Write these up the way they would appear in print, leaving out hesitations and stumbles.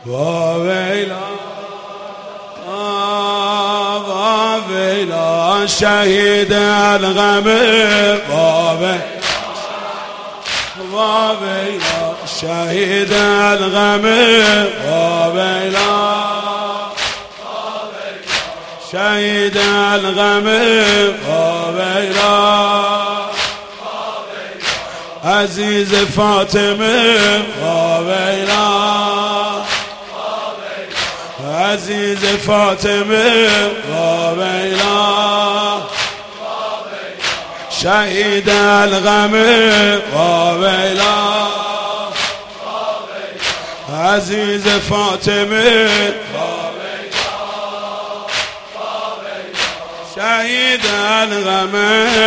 ویلا ویلا شهید الغم ویلا شهید الغم ویلا شهید الغم ویلا عزیز فاطمه ویلا عزیز فاطمه ویلا شهید الغم ویلا عزیز فاطمه شهید الغم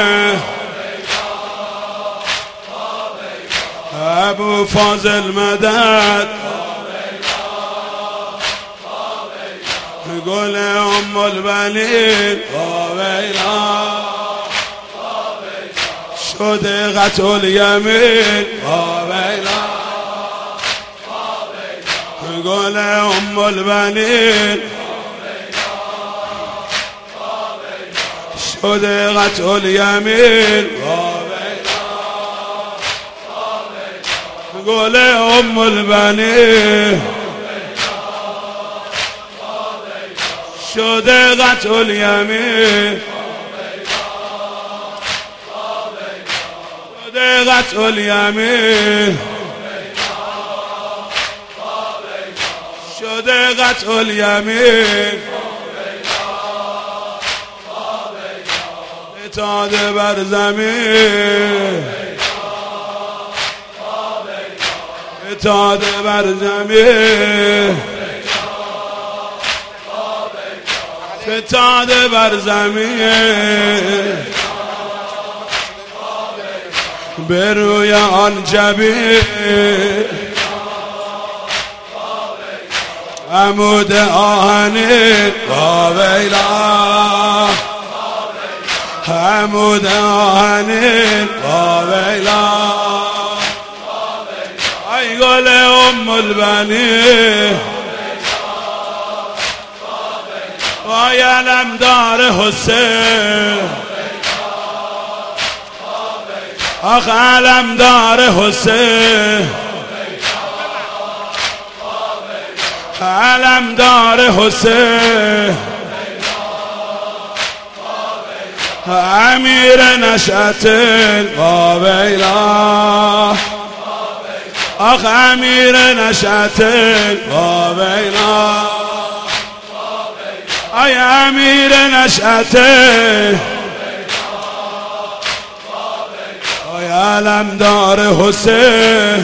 ابو فاضل مدد گل ام البنین ویلا شده قطع الیمین ویلا گل ام البنین شده قطع الیمین گل ام البنین شده قطع الیمین شده قطع الیمین شده قطع الیمین فتاده بر زمین فتاده بر زمین فتاده بر زمین به روی آن جبین عمود آهنین ویلا عمود آهنین ویلا ای گل ام البنین وای علمدار حسین آخ علمدار حسین علمدار حسین امیر نشأت ویلا آخ امیر نشأت ویلا ای امیر نشأت ای علمدار حسین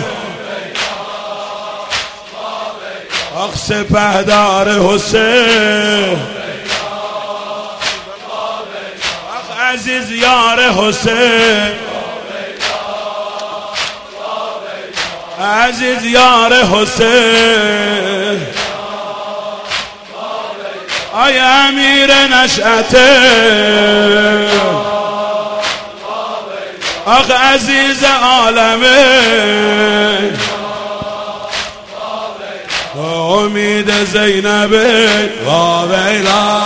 آخ سپهدار حسین آخ عزیز یار حسین عزیز یار حسین ای امیر نشأت آخ عزیز عالمه امید زینب ویلا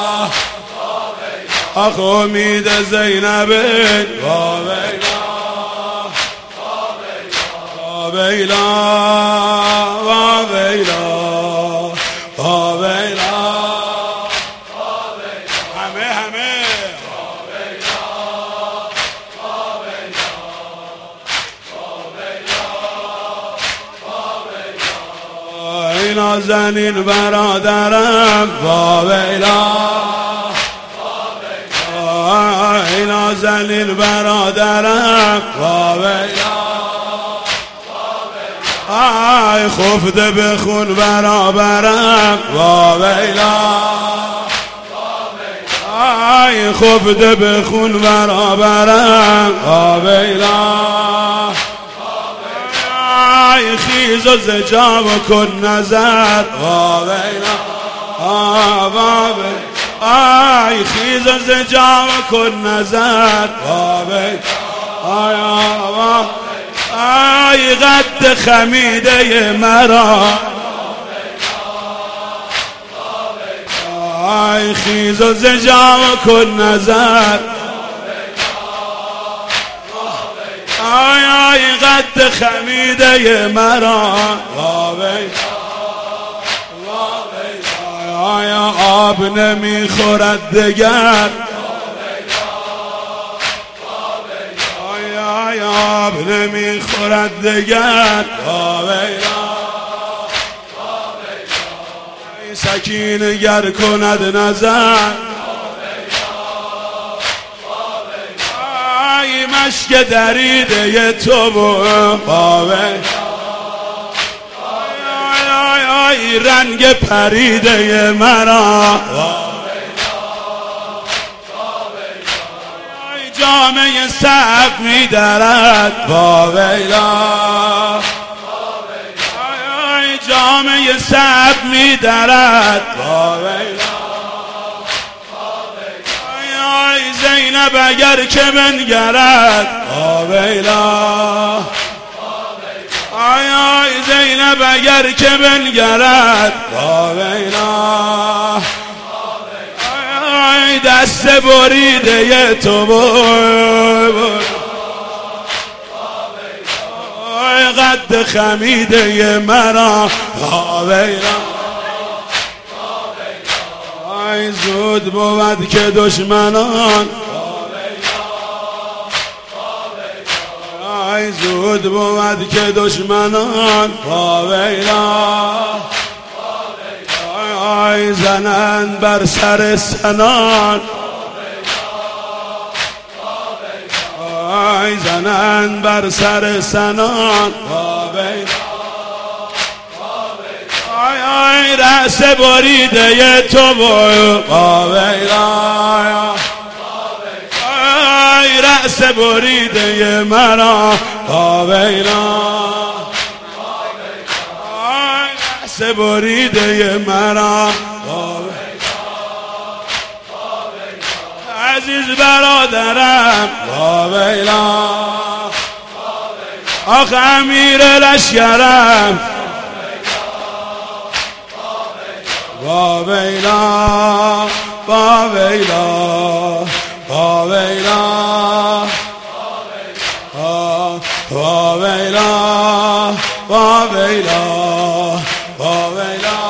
آخ امید زینب ویلا ویلا ویلا ویلا نازنین برادرم ویلا ای نازنین برادرم ویلا ای خفته به خون برابرم ویلا ای خفته به خون برابرم ویلا ای خیز و زجا کن نظر ویلا ای خیز و زجا کن نظر ای قد خمیده مرا آی خیز و زجا کن نظر آی آی قد خمیده مرا آی آب نمیخورد دگر آی آب نمیخورد دگر سکینه گر کند نظر آی مشک دریده تو آی رنگ پریده مرا آی جامعه سب می‌درد با ویلا آی جامعه سب می‌درد با ویلا آی زینب اگر که بنگرد با ویلا آی آی زینب اگر که بنگرد با ویلا آی دست بریده تو آی قد خمیده مرا با ویلا آی زود بود که دشمنان آی زود بود که دشمنان با ویلا آی زنند بر سر سنان آی زنند بر سر سنان با ویلا آی آی رأس بریده تو با ویلا آی رأس بریده مرا با ویلا آی رأس بریده مرا با ویلا عزیز برادرم با ویلا آخ امیر لشکرم با ویلا با ویلا با ویلا با ویلا با ویلا با ویلا